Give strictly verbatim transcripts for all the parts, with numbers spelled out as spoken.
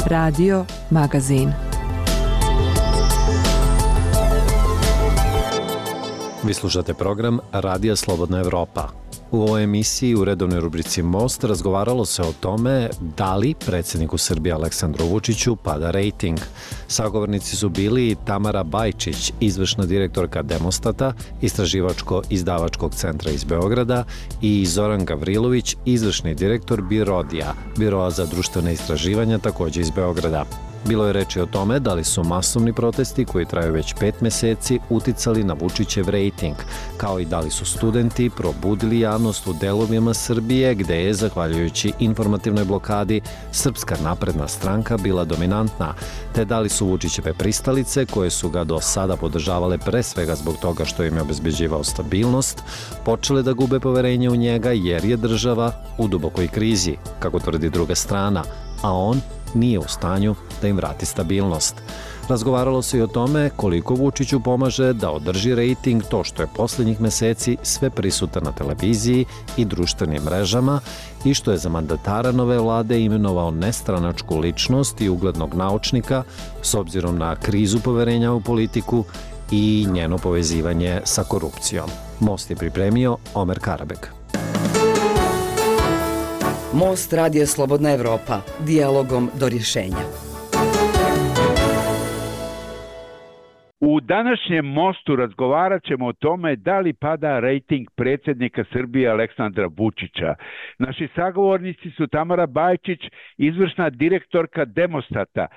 Radio Magazin. Vi slušate program Radija Slobodna Evropa. U ovoj emisiji u redovnoj rubrici Most razgovaralo se o tome da li predsjedniku Srbije Aleksandru Vučiću pada rejting. Sagovornici su bili Tamara Bajčić, izvršna direktorka Demostata, istraživačko-izdavačkog centra iz Beograda, i Zoran Gavrilović, izvršni direktor Birodija, Biroa za društvene istraživanja, također iz Beograda. Bilo je reči o tome da li su masovni protesti koji traju već pet meseci uticali na Vučićev rejting, kao i da li su studenti probudili javnost u delovima Srbije gde je, zahvaljujući informativnoj blokadi, Srpska napredna stranka bila dominantna, te da li su Vučićeve pristalice, koje su ga do sada podržavale pre svega zbog toga što im je obezbeđivao stabilnost, počele da gube poverenje u njega jer je država u dubokoj krizi, kako tvrdi druga strana, a on nije u stanju da im vrati stabilnost. Razgovaralo se i o tome koliko Vučiću pomaže da održi rejting to što je posljednjih meseci sve prisutan na televiziji i društvenim mrežama i što je za mandatara nove vlade imenovao nestranačku ličnost i uglednog naučnika s obzirom na krizu poverenja u politiku i njeno povezivanje sa korupcijom. Most je pripremio Omer Karabek. Most Radija Slobodna Evropa, dijalogom do rješenja. U današnjem Mostu razgovarat ćemo o tome da li pada rejting predsjednika Srbije Aleksandra Vučića. Naši sagovornici su Tamara Bajčić, izvršna direktorka Demostata,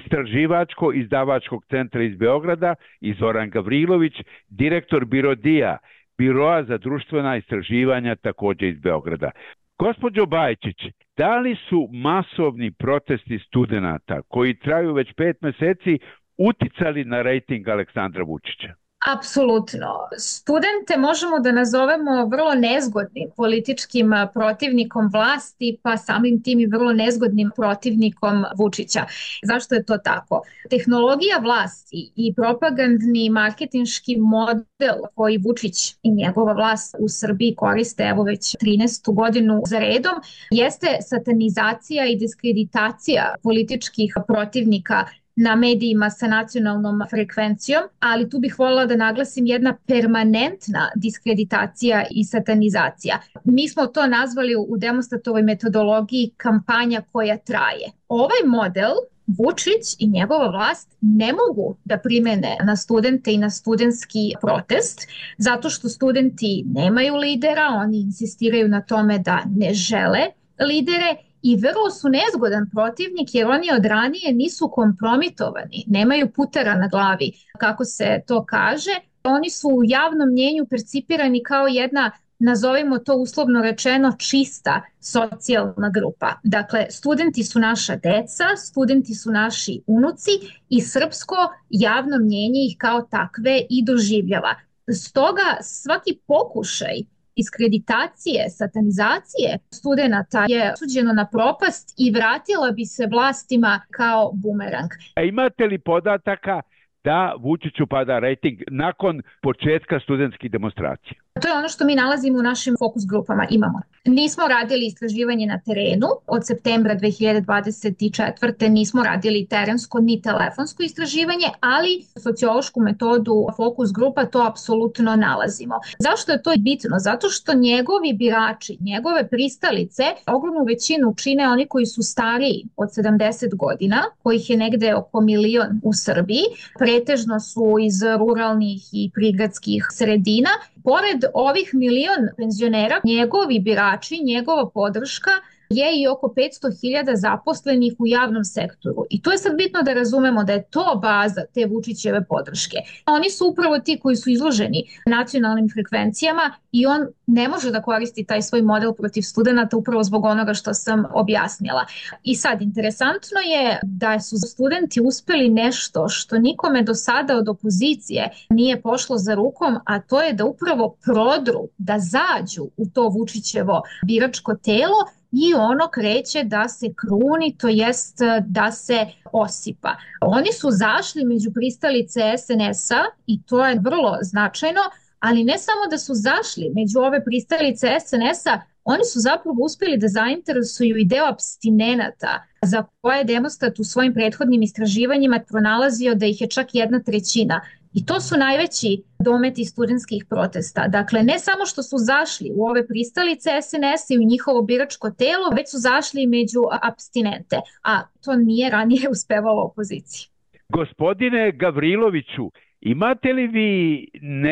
istraživačko-izdavačkog centra iz Beograda, i Zoran Gavrilović, direktor Birodija, Biroa za društvena istraživanja, također iz Beograda. Gospođo Bajčić, da li su masovni protesti studenata koji traju već pet meseci uticali na rejting Aleksandra Vučića? Apsolutno. Studente možemo da nazovemo vrlo nezgodnim političkim protivnikom vlasti, pa samim tim i vrlo nezgodnim protivnikom Vučića. Zašto je to tako? Tehnologija vlasti i propagandni marketinški model koji Vučić i njegova vlast u Srbiji koriste evo već trinaestu godinu za redom jeste satanizacija i diskreditacija političkih protivnika na medijima sa nacionalnom frekvencijom, ali tu bih voljela da naglasim jedna permanentna diskreditacija i satanizacija. Mi smo to nazvali u Demostatovoj metodologiji kampanja koja traje. Ovaj model Vučić i njegova vlast ne mogu da primene na studente i na studentski protest, zato što studenti nemaju lidera, oni insistiraju na tome da ne žele lidere i vrlo su nezgodan protivnik jer oni od ranije nisu kompromitovani, nemaju putera na glavi, kako se to kaže. Oni su u javnom mnjenju percipirani kao jedna, nazovimo to uslovno rečeno, čista socijalna grupa. Dakle, studenti su naša deca, studenti su naši unuci i srpsko javno mnjenje ih kao takve i doživljava. Stoga svaki pokušaj diskreditacije, satanizacije studenata je osuđeno na propast i vratila bi se vlastima kao bumerang. A imate li podataka da Vučiću pada rejting nakon početka studentskih demonstracija? To je ono što mi nalazimo u našim fokus grupama. Imamo. Nismo radili istraživanje na terenu od septembra dve hiljade dvadeset četvrte. Nismo radili terensko ni telefonsko istraživanje, ali sociološku metodu fokus grupa to apsolutno nalazimo. Zašto je to bitno? Zato što njegovi birači, njegove pristalice, ogromnu većinu čine oni koji su stariji od sedamdeset godina, kojih je negde oko milion u Srbiji, pretežno su iz ruralnih i prigradskih sredina. Pored ovih milion penzionera, njegovi birači, njegova podrška je i oko petsto hiljada zaposlenih u javnom sektoru. I to je sad bitno da razumemo da je to baza te Vučićeve podrške. Oni su upravo ti koji su izloženi nacionalnim frekvencijama i on ne može da koristi taj svoj model protiv studenata upravo zbog onoga što sam objasnila. I sad, interesantno je da su studenti uspeli nešto što nikome do sada od opozicije nije pošlo za rukom, a to je da upravo prodru, da zađu u to Vučićevo biračko telo i ono kreće da se kruni, to jest da se osipa. Oni su zašli među pristalice es en es a i to je vrlo značajno, ali ne samo da su zašli među ove pristalice es en es a, oni su zapravo uspjeli da zainteresuju i deo apstinenata za koje je Demostat u svojim prethodnim istraživanjima pronalazio da ih je čak jedna trećina. I to su najveći dometi studentskih protesta. Dakle, ne samo što su zašli u ove pristalice es en es i u njihovo biračko telo, već su zašli i među apstinente, a to nije ranije uspevalo opoziciji. Gospodine Gavriloviću, imate li vi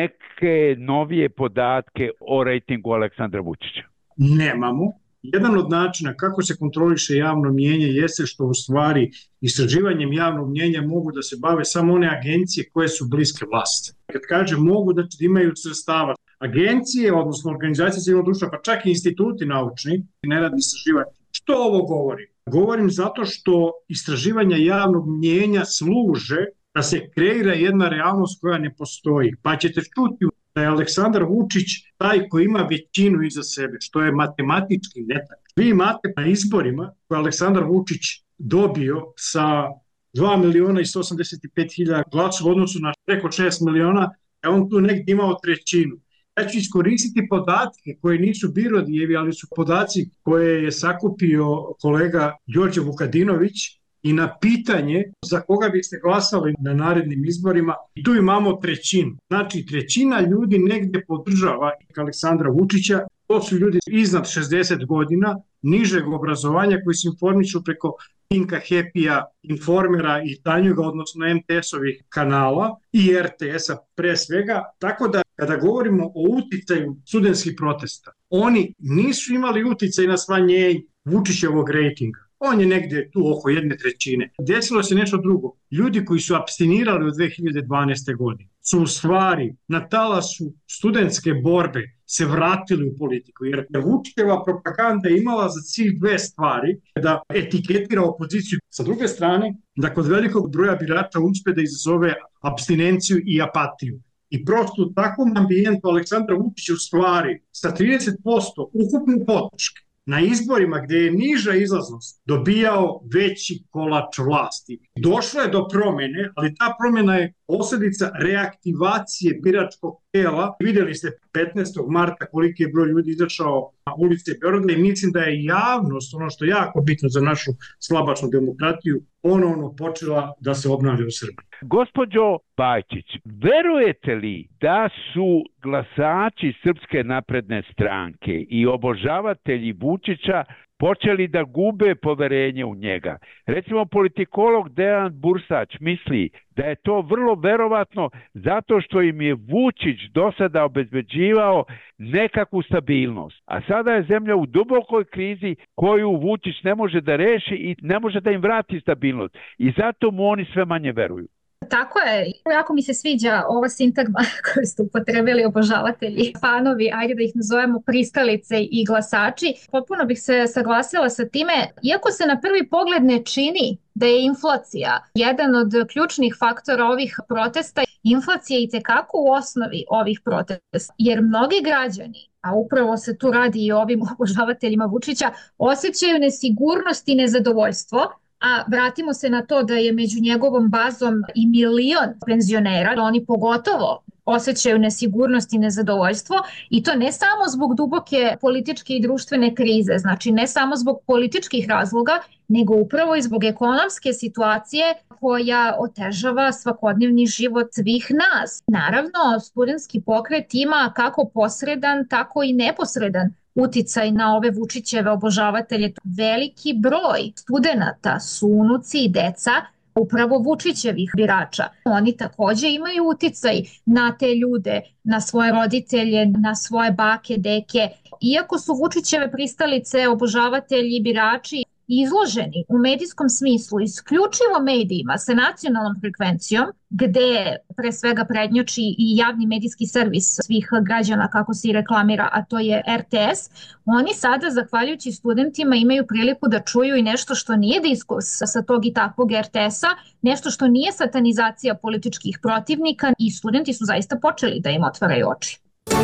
neke novije podatke o rejtingu Aleksandra Vučića? Nemamo. Jedan od načina kako se kontroliše javno mnijenje jeste što u stvari istraživanjem javnog mnijenja mogu da se bave samo one agencije koje su bliske vlasti. Kad kažem mogu, da imaju sredstava. Agencije, odnosno organizacije civilnog društva, pa čak i instituti naučni, ne radi istraživanje. Što ovo govorim? Govorim zato što istraživanja javnog mnijenja služe da se kreira jedna realnost koja ne postoji. Pa ćete čuti da je Aleksandar Vučić taj koji ima većinu iza sebe, što je matematički netak. Vi imate na izborima koje Aleksandar Vučić dobio sa dva miliona i sto osamdeset pet hiljada glasova u odnosu na preko šest miliona, a on tu negdje imao trećinu. Ja ću iskoristiti podatke koje nisu Birodijevi, ali su podaci koje je sakupio kolega Đorđe Vukadinović i na pitanje za koga biste glasali na narednim izborima. I tu imamo trećinu. Znači trećina ljudi negdje podržava Aleksandra Vučića. To su ljudi iznad šezdeset godina, nižeg obrazovanja koji se informišu preko Pinka, Happy-a, Informera i Tanjuga, odnosno em te es-ovih kanala i er te es-a pre svega. Tako da kada govorimo o uticaju studentskih protesta, oni nisu imali uticaj na smanjenje Vučićevog rejtinga. On je negdje tu oko jedne trećine. Desilo se nešto drugo. Ljudi koji su apstinirali od dve hiljade dvanaeste. godine su u stvari na talasu studentske borbe se vratili u politiku. Jer Vučićeva propaganda je imala za cilj dve stvari. Da etiketira opoziciju. Sa druge strane, da kod velikog broja birača uspe da izazove apstinenciju i apatiju. I prosto u takvom ambijentu Aleksandar Vučić u stvari sa trideset posto ukupne podrške na izborima gdje je niža izlaznost dobijao veći kolač vlasti. Došlo je do promjene, ali ta promjena je posljedica reaktivacije biračkog tela. Vidjeli ste petnaestog marta koliki je broj ljudi izašao na ulice Beograda i mislim da je javnost, ono što je jako bitno za našu slabačnu demokratiju, ponovno počela da se obnavlja u Srbiji. Gospođo Bajčić, verujete li da su glasači Srpske napredne stranke i obožavatelji Vučića počeli da gube poverenje u njega? Recimo, politikolog Dejan Bursać misli da je to vrlo verovatno zato što im je Vučić do sada obezbeđivao nekakvu stabilnost. A sada je zemlja u dubokoj krizi koju Vučić ne može da reši i ne može da im vrati stabilnost. I zato mu oni sve manje veruju. Tako je, jako mi se sviđa ova sintagma koju ste upotrebili obožavatelji, fanovi, ajde da ih nazovemo pristalice i glasači. Potpuno bih se saglasila sa time, iako se na prvi pogled ne čini da je inflacija jedan od ključnih faktora ovih protesta, inflacija je itekako u osnovi ovih protesta, jer mnogi građani, a upravo se tu radi i o ovim obožavateljima Vučića, osjećaju nesigurnost i nezadovoljstvo. A vratimo se na to da je među njegovom bazom i milion penzionera, oni pogotovo osjećaju nesigurnost i nezadovoljstvo i to ne samo zbog duboke političke i društvene krize, znači ne samo zbog političkih razloga, nego upravo i zbog ekonomske situacije koja otežava svakodnevni život svih nas. Naravno, studentski pokret ima kako posredan, tako i neposredan uticaj na ove Vučićeve obožavatelje. Veliki broj studenata su unuci i deca upravo Vučićevih birača. Oni također imaju uticaj na te ljude, na svoje roditelje, na svoje bake, deke. Iako su Vučićeve pristalice, obožavatelji, birači izloženi u medijskom smislu isključivo medijima sa nacionalnom frekvencijom, gde pre svega prednjači i javni medijski servis svih građana, kako se i reklamira, a to je er te es, oni sada, zahvaljujući studentima, imaju priliku da čuju i nešto što nije diskurs sa tog i takvog er te es-a, nešto što nije satanizacija političkih protivnika i studenti su zaista počeli da im otvaraju oči.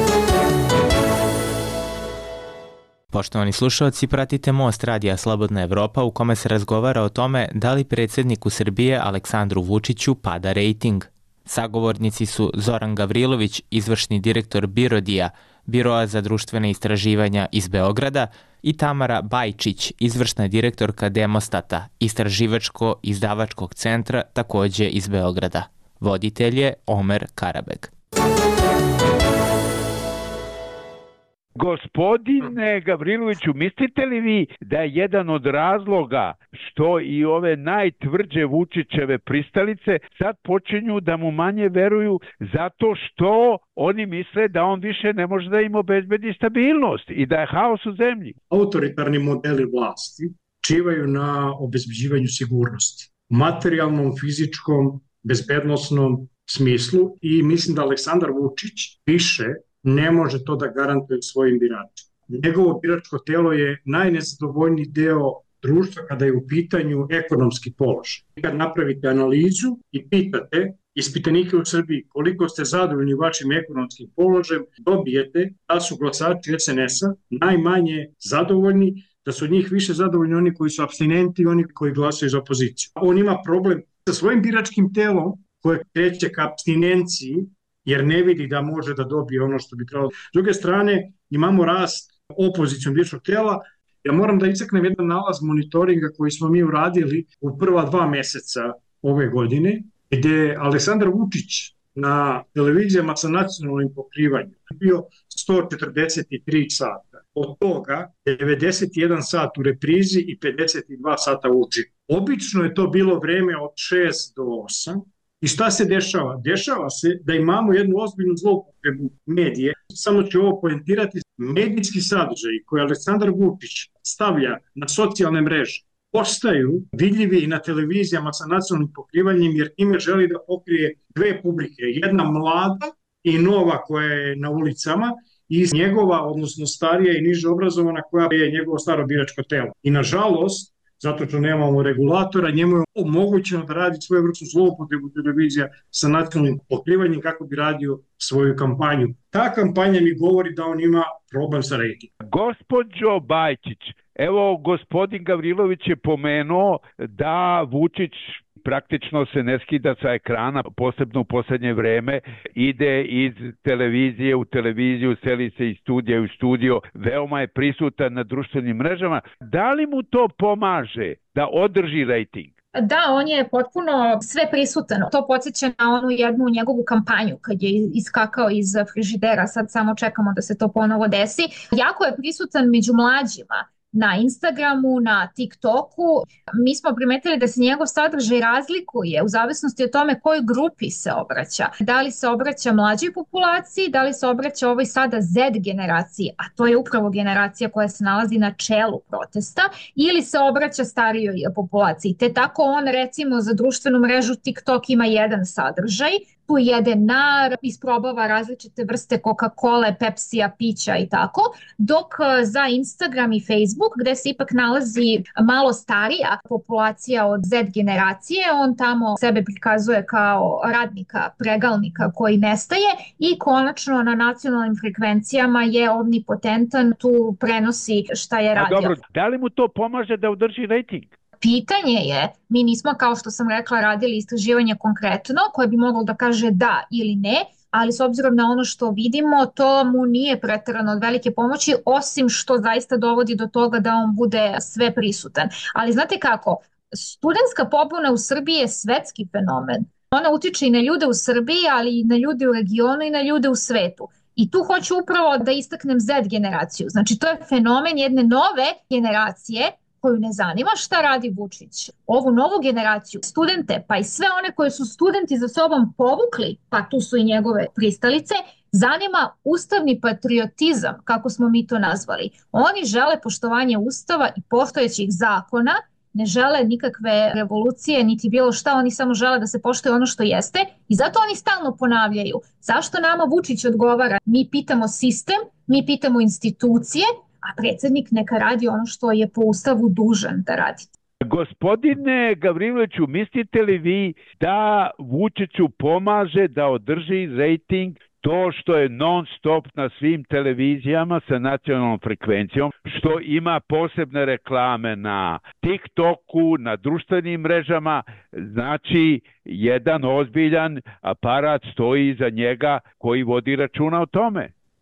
Poštovani slušalci, pratite Most radija Slobodna Evropa u kome se razgovara o tome da li predsjedniku Srbije Aleksandru Vučiću pada rejting. Sagovornici su Zoran Gavrilović, izvršni direktor Birodija, Biroa za društvene istraživanja iz Beograda, i Tamara Bajčić, izvršna direktorka Demostata, istraživačko-izdavačkog centra, takođe iz Beograda. Voditelj je Omer Karabeg. Gospodine Gavriloviću, mislite li vi da je jedan od razloga što i ove najtvrđe Vučićeve pristalice sad počinju da mu manje veruju zato što oni misle da on više ne može da im obezbedi stabilnost i da je haos u zemlji? Autoritarni modeli vlasti čivaju na obezbeđivanju sigurnosti, materijalnom, fizičkom, bezbednosnom smislu i mislim da Aleksandar Vučić više ne može to da garantuje svojim biračima. Njegovo biračko telo je najnezadovoljniji deo društva kada je u pitanju ekonomski položaj. Kad napravite analizu i pitate ispitanike u Srbiji koliko ste zadovoljni vašim ekonomskim položajem, dobijete da su glasači es en es-a najmanje zadovoljni, da su od njih više zadovoljni oni koji su apstinenti i oni koji glasaju za opoziciju. On ima problem sa svojim biračkim telom koje kreće ka apstinenciji jer ne vidi da može da dobije ono što bi trebalo. S druge strane, imamo rast opozicijom biračkog tela. Ja moram da istaknem jedan nalaz monitoringa koji smo mi uradili u prva dva meseca ove godine, gde Aleksandar Vučić na televizijama sa nacionalnim pokrivanjem bio sto četrdeset tri sata. Od toga devedeset jedan sat u reprizi i pedeset dva sata uživo. Obično je to bilo vreme od šest do osam. I šta se dešava? Dešava se da imamo jednu ozbiljnu zloupotrebu medije. Samo ću ovo poentirati. Medijski sadržaji koje Aleksandar Vučić stavlja na socijalne mreže postaju vidljivi i na televizijama sa nacionalnim pokrivanjem jer time želi da pokrije dve publike. Jedna mlada i nova koja je na ulicama i njegova, odnosno starija i niže obrazovana koja je njegovo staro biračko telo. I nažalost, zato što nemamo regulatora, njemu je omogućeno da radi svoju vrstu zloupotrebu televizija sa nacionalnim pokrivanjem kako bi radio svoju kampanju. Ta kampanja mi govori da on ima problem sa rejtingom. Gospođo Bajčić, evo gospodin Gavrilović je pomenuo da Vučić praktično se ne skida sa ekrana, posebno u poslednje vreme, ide iz televizije u televiziju, seli se iz studija u studio, veoma je prisutan na društvenim mrežama. Da li mu to pomaže da održi rejting? Da, on je potpuno sve prisutan. To podsjeća na onu jednu njegovu kampanju kad je iskakao iz frižidera, sad samo čekamo da se to ponovo desi. Jako je prisutan među mlađima. Na Instagramu, na TikToku. Mi smo primetili da se njegov sadržaj razlikuje u zavisnosti od tome kojoj grupi se obraća. Da li se obraća mlađoj populaciji, da li se obraća ovoj sada Z generaciji, a to je upravo generacija koja se nalazi na čelu protesta, ili se obraća starijoj populaciji. Te tako on recimo za društvenu mrežu TikTok ima jedan sadržaj, tu jede nar, isprobava različite vrste Coca-Cola, Pepsija, pića i tako, dok za Instagram i Facebook, gde se ipak nalazi malo starija populacija od Z generacije, on tamo sebe prikazuje kao radnika, pregalnika koji nestaje i konačno na nacionalnim frekvencijama je omnipotentan, tu prenosi šta je radio. A dobro, da li mu to pomaže da održi rejting? Pitanje je, mi nismo kao što sam rekla radili istraživanje konkretno koje bi moglo da kaže da ili ne, ali s obzirom na ono što vidimo to mu nije preterano od velike pomoći osim što zaista dovodi do toga da on bude sve prisutan. Ali znate kako, studentska pobuna u Srbiji je svetski fenomen. Ona utiče i na ljude u Srbiji, ali i na ljude u regionu i na ljude u svetu. I tu hoću upravo da istaknem Z generaciju. Znači to je fenomen jedne nove generacije koju ne zanima šta radi Vučić. Ovu novu generaciju, studente, pa i sve one koje su studenti za sobom povukli, pa tu su i njegove pristalice, zanima ustavni patriotizam, kako smo mi to nazvali. Oni žele poštovanje ustava i postojećih zakona, ne žele nikakve revolucije, niti bilo šta, oni samo žele da se poštuje ono što jeste i zato oni stalno ponavljaju. Zašto nama Vučić odgovara? Mi pitamo sistem, mi pitamo institucije, a predsjednik neka radi ono što je po ustavu dužan da radi. Gospodine Gavriloviću, mislite li vi da Vučiću pomaže da održi rejting to što je non stop na svim televizijama sa nacionalnom frekvencijom, što ima posebne reklame na TikToku, na društvenim mrežama, znači jedan ozbiljan aparat stoji iza njega koji vodi računa o tome?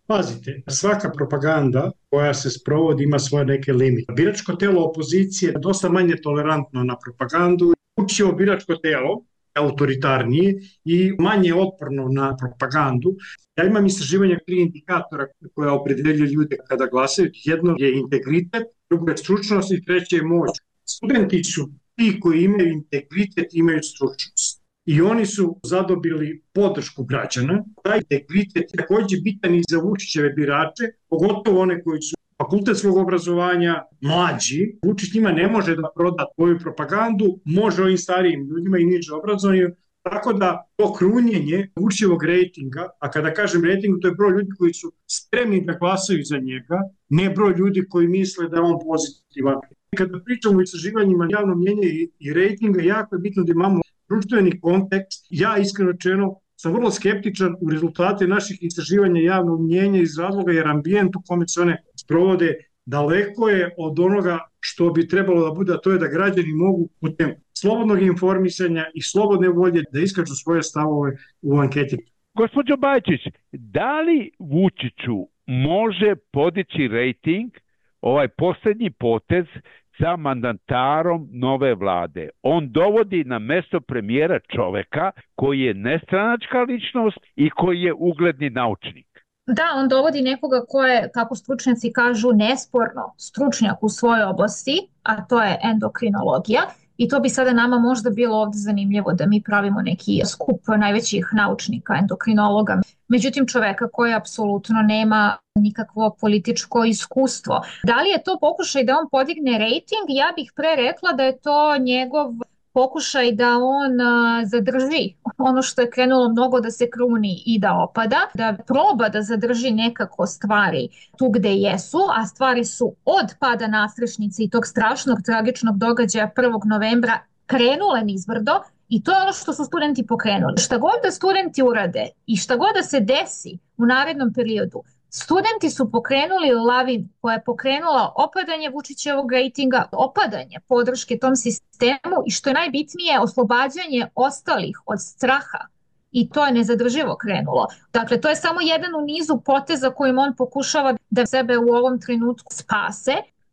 Pazite, svaka propaganda koja se sprovodi ima svoje neke limite. Biračko telo opozicije je dosta manje tolerantno na propagandu. Vučićevo biračko telo autoritarnije i manje otporno na propagandu. Ja imam istraživanje tri indikatora koja opredeljuju ljude kada glasaju. Jedno je integritet, drugo je stručnost i treće je moć. Studenti su ti koji imaju integritet, imaju stručnost. I oni su zadobili podršku građana. Taj integritet je takođe bitan i za Vučićeve birače, pogotovo one koji su fakultetskog obrazovanja, mlađi. Vučić njima ne može da proda svoju propagandu, može ovim starijim ljudima i niže obrazovanju. Tako da to krunjenje Vučićevog rejtinga, a kada kažem rejting, to je broj ljudi koji su spremni da glasaju za njega, ne broj ljudi koji misle da je on pozitivan. Kada pričamo o istraživanjima javnog mnjenja i, i rejtinga, jako je bitno da imamo društveni kontekst. Ja iskreno rečeno sam vrlo skeptičan u rezultate naših istraživanja javnog mnjenja iz razloga jer ambijent u kome se one sprovode daleko je od onoga što bi trebalo da bude, a to je da građani mogu putem slobodnog informisanja i slobodne volje da iskažu svoje stavove u anketi. Gospođo Bajčić, da li Vučiću može podići rejting ovaj poslednji potez sa mandatarom nove vlade? On dovodi na mesto premijera čoveka koji je nestranačka ličnost i koji je ugledni naučnik. Da, on dovodi nekoga ko je, kako stručnjaci kažu, nesporno stručnjak u svojoj oblasti, a to je endokrinologija. I to bi sada nama možda bilo ovde zanimljivo da mi pravimo neki skup najvećih naučnika, endokrinologa. Međutim, čoveka koji apsolutno nema nikakvo političko iskustvo. Da li je to pokušaj da on podigne rejting? Ja bih pre rekla da je to njegov pokušaj da on zadrži ono što je krenulo mnogo da se kruni i da opada, da proba da zadrži nekako stvari tu gde jesu, a stvari su od pada nadstrešnice i tog strašnog tragičnog događaja prvog novembra krenule nizbrdo i to je ono što su studenti pokrenuli. Šta god da studenti urade i šta god da se desi u narednom periodu, studenti su pokrenuli lavinu koja je pokrenula opadanje Vučićevog rejtinga, opadanje podrške tom sistemu i što je najbitnije oslobađanje ostalih od straha i to je nezadrživo krenulo. Dakle, to je samo jedan u nizu poteza kojim on pokušava da sebe u ovom trenutku spase.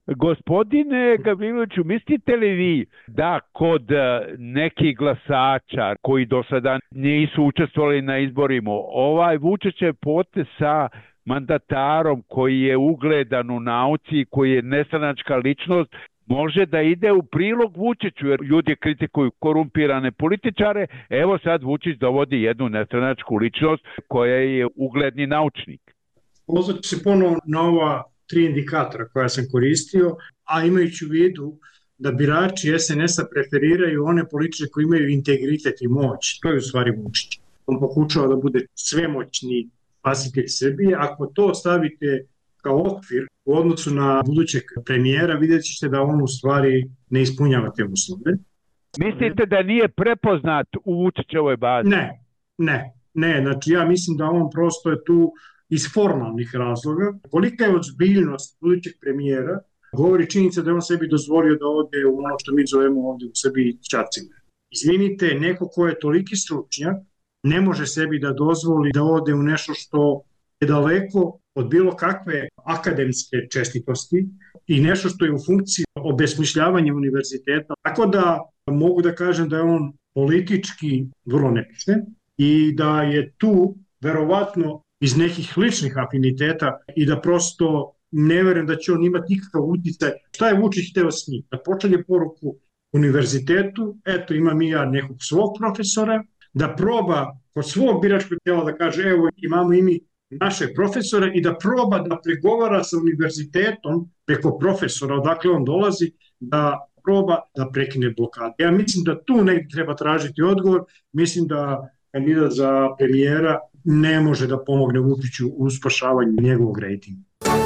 Gospodine Gavriloviću, mislite li vi da kod nekih glasača koji do sada nisu učestvovali na izborima, ovaj Vučićev potez sa mandatarom koji je ugledan u nauci, koji je nestranačka ličnost, može da ide u prilog Vučiću, jer ljudi kritikuju korumpirane političare, evo sad Vučić dovodi jednu nestranačku ličnost koja je ugledni naučnik. Pozvat ću se ponovo na ova tri indikatora koja sam koristio, a imajući u vidu da birači es en es-a preferiraju one političare koji imaju integritet i moć. To je u stvari Vučić. On pokušava da bude svemoćni spasitelj Srbije. Ako to stavite kao okvir u odnosu na budućeg premijera, vidjet ćete da on u stvari ne ispunjava te uslove. Mislite da nije prepoznat u Vučićevoj bazi? Ne, ne, ne. Znači ja mislim da on prosto je tu iz formalnih razloga. Kolika je ozbiljnost budućeg premijera, govori činjenica da je on sebi dozvolio da ode u ono što mi zovemo ovde u Srbiji ćacine. Izvinite, neko ko je toliki stručnjak, ne može sebi da dozvoli da ode u nešto što je daleko od bilo kakve akademske čestitosti i nešto što je u funkciji obesmišljavanja univerziteta. Tako da mogu da kažem da je on politički vrlo nepismen i da je tu verovatno iz nekih ličnih afiniteta i da prosto ne verujem da će on imati nikakav uticaj. Šta je Vučić hteo s njim? Da pošalje poruku univerzitetu, eto imam i ja nekog svog profesora, da proba kod svog biračkog tela da kaže evo imamo i mi naše profesore i da proba da pregovara sa univerzitetom preko profesora odakle on dolazi, da proba da prekine blokadu. Ja mislim da tu negdje treba tražiti odgovor, mislim da kandidat za premijera ne može da pomogne Vučiću u spašavanju njegovog rejtinga.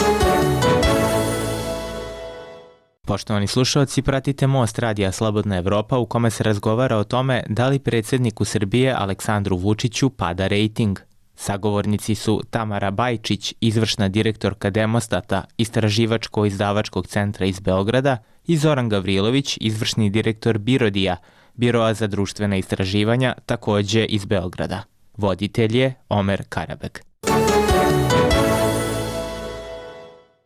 Poštovani slušalci, pratite Most radija Slobodna Evropa u kome se razgovara o tome da li predsjedniku Srbije Aleksandru Vučiću pada rejting. Sagovornici su Tamara Bajčić, izvršna direktorka Demostata, istraživačko-izdavačkog centra iz Beograda, i Zoran Gavrilović, izvršni direktor Birodija, Biroa za društvena istraživanja, takođe iz Beograda. Voditelj je Omer Karabek.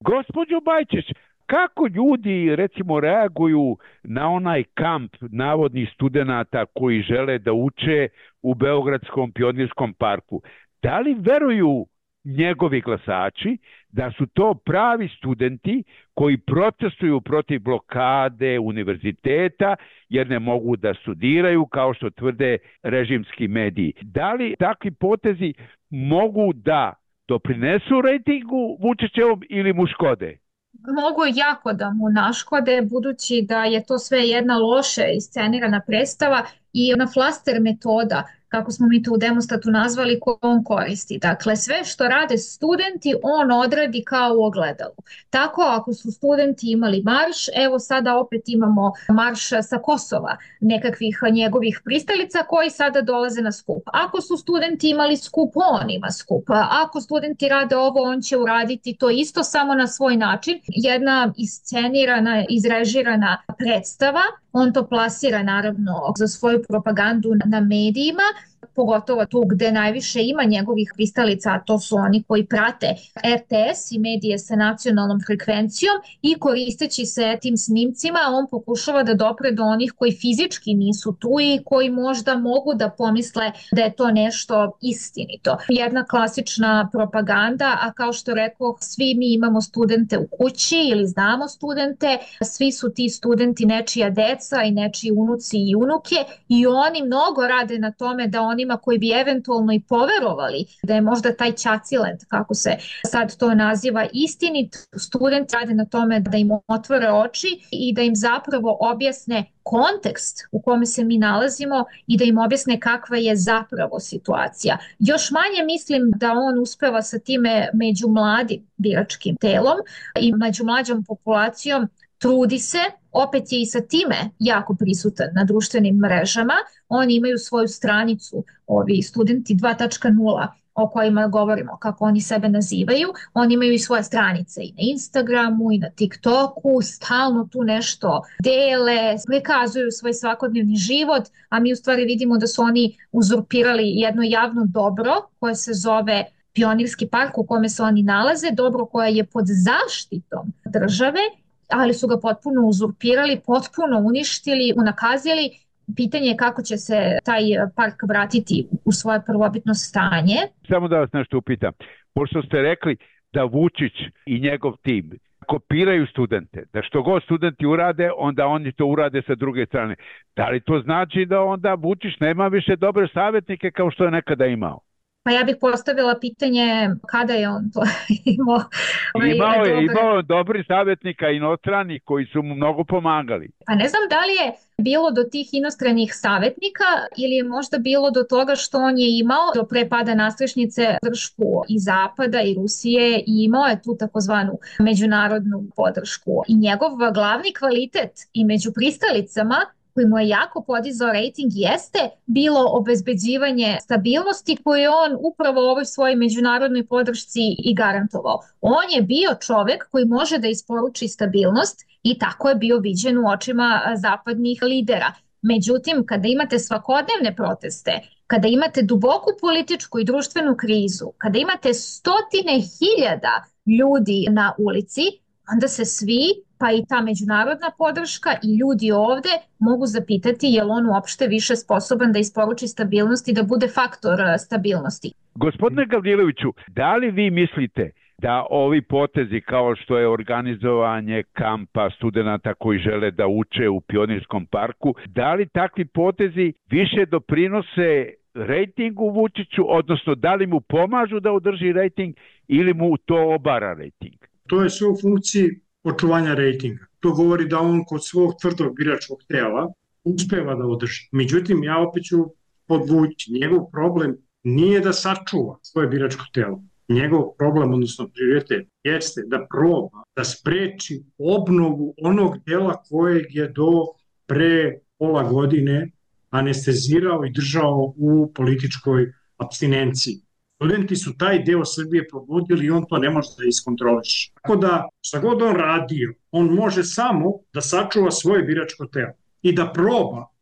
Gospođo Bajčić, kako ljudi recimo reaguju na onaj kamp navodnih studenata koji žele da uče u Beogradskom pionirskom parku? Da li veruju njegovi glasači da su to pravi studenti koji protestuju protiv blokade univerziteta jer ne mogu da studiraju kao što tvrde režimski mediji? Da li takvi potezi mogu da doprinesu rejtingu Vučićevom ili mu škode? Mogu jako da mu naškode, budući da je to sve jedna loše iscenirana predstava i ona flaster metoda, kako smo mi to u Demostatu nazvali, koju on koristi. Dakle, sve što rade studenti, on odradi kao u ogledalu. Tako, ako su studenti imali marš, evo sada opet imamo marš sa Kosova, nekakvih njegovih pristalica koji sada dolaze na skup. Ako su studenti imali skup, on ima skup. Ako studenti rade ovo, on će uraditi to isto, samo na svoj način. Jedna iscenirana, izrežirana predstava. On to plasira naravno za svoju propagandu na medijima, pogotovo tu gde najviše ima njegovih pristalica, a to su oni koji prate R T S i medije sa nacionalnom frekvencijom, i koristeći se tim snimcima on pokušava da dopre do onih koji fizički nisu tu i koji možda mogu da pomisle da je to nešto istinito. Jedna klasična propaganda, a kao što rekao, svi mi imamo studente u kući ili znamo studente, svi su ti studenti nečija deca i nečiji unuci i unuke i oni mnogo rade na tome da onima koji bi eventualno i poverovali da je možda taj ćacilent, kako se sad to naziva, istinit, studenti rade na tome da im otvore oči i da im zapravo objasne kontekst u kome se mi nalazimo i da im objasne kakva je zapravo situacija. Još manje mislim da on uspeva sa time među mladim biračkim telom i među mlađom populacijom. Trudi se, opet je i sa time jako prisutan na društvenim mrežama. Oni imaju svoju stranicu, ovi studenti dva tačka nula, o kojima govorimo, kako oni sebe nazivaju. Oni imaju i svoje stranice i na Instagramu i na TikToku, stalno tu nešto dele, prikazuju svoj svakodnevni život, a mi u stvari vidimo da su oni uzurpirali jedno javno dobro koje se zove Pionirski park u kome se oni nalaze, dobro koje je pod zaštitom države, ali su ga potpuno uzurpirali, potpuno uništili, unakazili. Pitanje je kako će se taj park vratiti u svoje prvobitno stanje. Samo da vas nešto upitam. Pošto ste rekli da Vučić i njegov tim kopiraju studente, da što god studenti urade, onda oni to urade sa druge strane. Da li to znači da onda Vučić nema više dobre savjetnike kao što je nekada imao? Pa ja bih postavila pitanje kada je on to imao. Imao je, imao dobri savjetnika inostranih koji su mu mnogo pomagali. Pa ne znam da li je bilo do tih inostranih savjetnika ili je možda bilo do toga što on je imao do pre pada nastrešnice podršku i Zapada i Rusije i imao je tu takozvanu međunarodnu podršku. I njegov glavni kvalitet i među pristalicama koji mu je jako podizao rejting jeste bilo obezbeđivanje stabilnosti koju je on upravo u ovoj svojoj međunarodnoj podršci i garantovao. On je bio čovek koji može da isporuči stabilnost i tako je bio viđen u očima zapadnih lidera. Međutim, kada imate svakodnevne proteste, kada imate duboku političku i društvenu krizu, kada imate stotine hiljada ljudi na ulici, onda se svi, pa i ta međunarodna podrška i ljudi ovde mogu zapitati je li on uopšte više sposoban da isporuči stabilnost i da bude faktor stabilnosti. Gospodine Gavriloviću, da li vi mislite da ovi potezi kao što je organizovanje kampa studenta koji žele da uče u Pionirskom parku, da li takvi potezi više doprinose rejtingu Vučiću, odnosno da li mu pomažu da održi rejting ili mu to obara rejting? To je sve u funkciji očuvanja rejtinga. To govori da on kod svog tvrdog biračkog tela uspeva da održi. Međutim, ja opet ću podvući, njegov problem nije da sačuva svoje biračko telo. Njegov problem, odnosno prioritet, jeste da proba da spreči obnovu onog dela kojeg je do pre pola godine anestezirao i držao u političkoj apstinenciji. Studenti su taj deo Srbije probudili i on to ne može da iskontroliše. Tako da, šta god on radio, on može samo da sačuva svoje biračko telo i da proba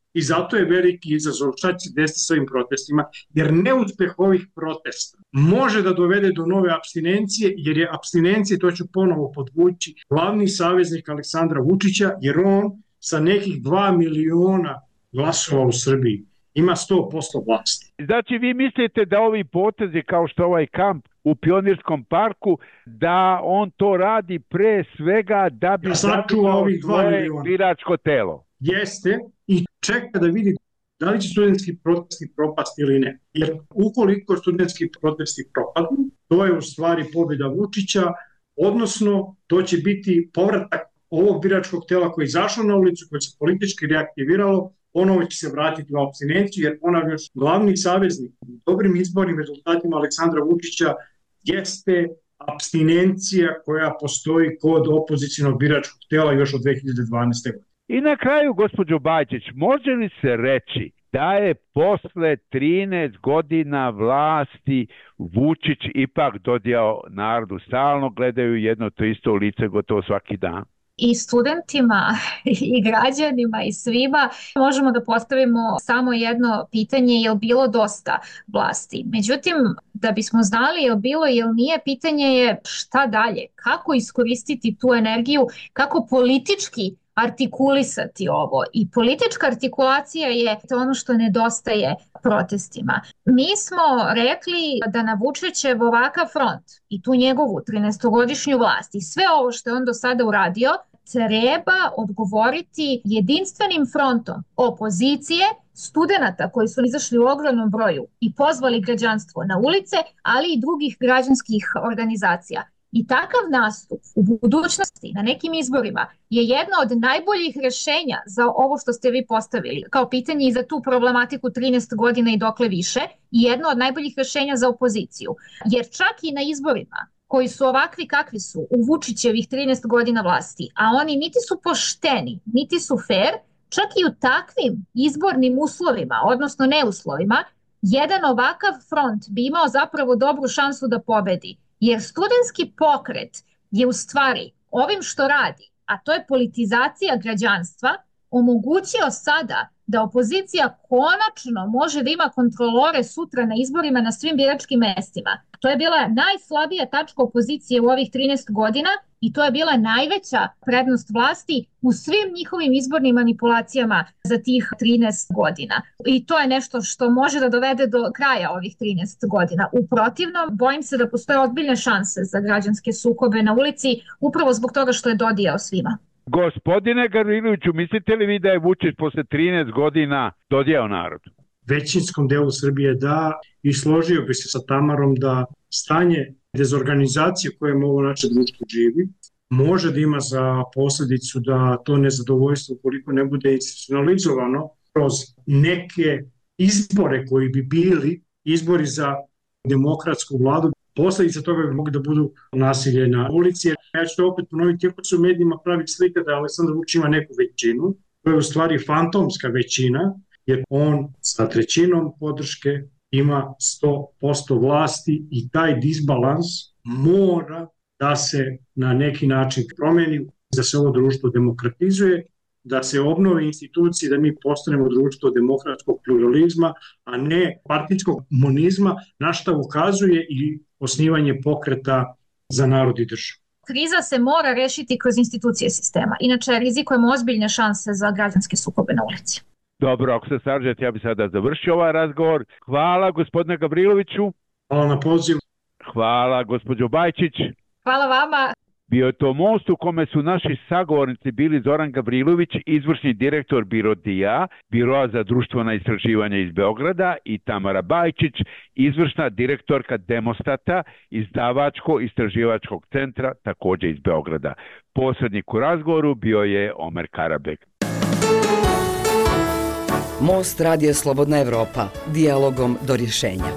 I zato je veliki izazov šta će se desiti s ovim protestima, jer neuspeh ovih protesta može da dovede do nove apstinencije, jer je apstinencija, to ću ponovo podvući, glavni saveznik Aleksandra Vučića, jer on sa nekih dva miliona glasova u Srbiji ima sto posto vlasti. Znači vi mislite da ovi potezi kao što ovaj kamp u Pionirskom parku, da on to radi pre svega da bi sačuvao svoje biračko telo? Jeste, i čeka da vidi da li će studentski protesti propasti ili ne. Jer ukoliko studentski protesti propadnu, to je u stvari pobjeda Vučića, odnosno to će biti povratak ovog biračkog tela koji je izašao na ulicu, koji se politički reaktiviralo, ponovo će se vratiti u apstinenciju, jer ponavljam, glavni saveznik u dobrim izbornim rezultatima Aleksandra Vučića jeste apstinencija koja postoji kod opozicionog biračkog tela još od dve hiljade dvanaeste. godine. I na kraju, gospođo Bajčić, može li se reći da je posle trinaest godina vlasti Vučić ipak dodijao narodu, stalno gledaju jedno to isto lice gotovo svaki dan? I studentima i građanima i svima možemo da postavimo samo jedno pitanje, je li bilo dosta vlasti. Međutim, da bismo znali je li bilo i je li nije, pitanje je šta dalje, kako iskoristiti tu energiju, kako politički artikulisati ovo. I politička artikulacija je to ono što nedostaje protestima. Mi smo rekli da na Vučićev ovakav front i tu njegovu trinaestogodišnju vlast i sve ovo što je on do sada uradio treba odgovoriti jedinstvenim frontom opozicije, studenata koji su izašli u ogromnom broju i pozvali građanstvo na ulice, ali i drugih građanskih organizacija. I takav nastup u budućnosti na nekim izborima je jedno od najboljih rješenja za ovo što ste vi postavili kao pitanje i za tu problematiku trinaest godina i dokle više, i jedno od najboljih rješenja za opoziciju. Jer čak i na izborima koji su ovakvi kakvi su u Vučićevih trinaest godina vlasti, a oni niti su pošteni, niti su fair, čak i u takvim izbornim uslovima, odnosno neuslovima, jedan ovakav front bi imao zapravo dobru šansu da pobedi. Jer studentski pokret je u stvari ovim što radi, a to je politizacija građanstva, omogućio sada da opozicija konačno može da ima kontrolore sutra na izborima na svim biračkim mestima. To je bila najslabija tačka opozicije u ovih trinaest godina i to je bila najveća prednost vlasti u svim njihovim izbornim manipulacijama za tih trinaest godina. I to je nešto što može da dovede do kraja ovih trinaest godina. U protivnom, bojim se da postoje ozbiljne šanse za građanske sukobe na ulici upravo zbog toga što je dodijao svima. Gospodine Gavriloviću, mislite li vi da je Vučić posle trinaest godina dodijao narodu? Većinskom delu Srbije da, i složio bi se sa Tamarom da stanje dezorganizacije koje ovo naše društvo živi može da ima za posljedicu da to nezadovoljstvo, koliko ne bude institucionalizovano kroz neke izbore koji bi bili izbori za demokratsku vladu, posljedica toga bi mogli da budu nasilje na ulici. Ja ću to opet ponoviti, iako se u medijima pravi slika da Aleksandar Vučić ima neku većinu, to je u stvari fantomska većina, jer on sa trećinom podrške ima sto posto vlasti i taj disbalans mora da se na neki način promeni, da se ovo društvo demokratizuje, da se obnove institucije, da mi postanemo društvo demokratskog pluralizma, a ne partijskog monizma, na šta ukazuje i osnivanje pokreta za narod i državu. Kriza se mora rešiti kroz institucije sistema, inače rizikujemo ozbiljne šanse za građanske sukobe na ulici. Dobro, ako se slažete, ja bih sada završio ovaj razgovor. Hvala gospodine Gavriloviću. Hvala na poziv. Hvala gospođo Bajčić. Hvala vama. Bio je to most u kome su naši sagovornici bili Zoran Gavrilović, izvršni direktor Biro D I A, Biroa za društvena istraživanja iz Beograda, i Tamara Bajčić, izvršna direktorka Demostata, izdavačko-istraživačkog centra, također iz Beograda. Posrednik u razgovoru bio je Omer Karabek. Most Radija Slobodna Evropa, dijalogom do rješenja.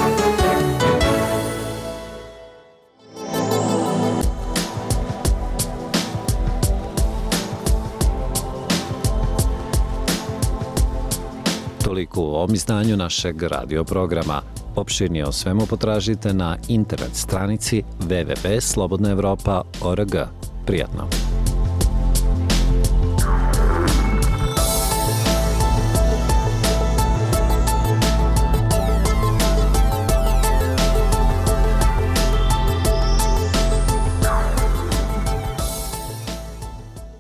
Toliko u ovom izdanju našeg radio programa. Opširnije o svemu potražite na internet stranici w w w tačka slobodna evropa tačka org. Prijatno.